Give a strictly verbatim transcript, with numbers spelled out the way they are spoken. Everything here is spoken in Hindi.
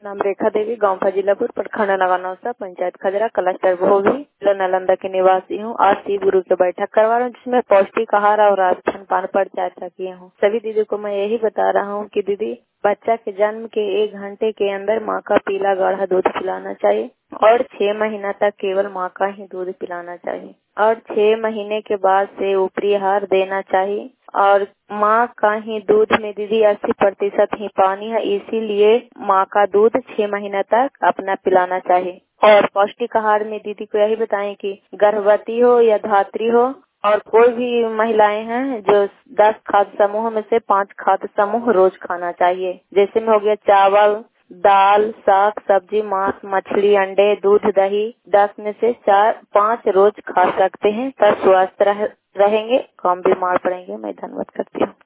नाम रेखा देवी, गांव फजीलापुर, प्रखंड नगानौसा, पंचायत खजरा, क्लस्टर भोगी, जिला नालंदा की निवासी हूँ। आज शिव गुरु की बैठक करवा रहा हूँ, जिसमें पौष्टिक आहार और राशन पान पर चर्चा किए हूँ। सभी दीदी को मैं यही बता रहा हूँ कि दीदी, बच्चा के जन्म के एक घंटे के अंदर माँ का पीला गाढ़ा दूध पिलाना चाहिए और छह महीना तक केवल माँ का ही दूध पिलाना चाहिए और छह महीने के बाद से ऊपरी आहार देना चाहिए। और माँ का ही दूध में दीदी अस्सी प्रतिशत ही पानी है, इसीलिए माँ का दूध छह महीने तक अपना पिलाना चाहिए। और पौष्टिक आहार में दीदी को यही बताएं कि गर्भवती हो या धात्री हो और कोई भी महिलाएं हैं जो दस खाद्य समूह में से पांच खाद्य समूह रोज खाना चाहिए। जैसे में हो गया चावल, दाल, साग, सब्जी, मांस, मछली, अंडे, दूध, दही, दस में से चार पाँच रोज खा सकते हैं, तब स्वस्थ रह, रहेंगे, कम बीमार पड़ेंगे। मैं धन्यवाद करती हूँ।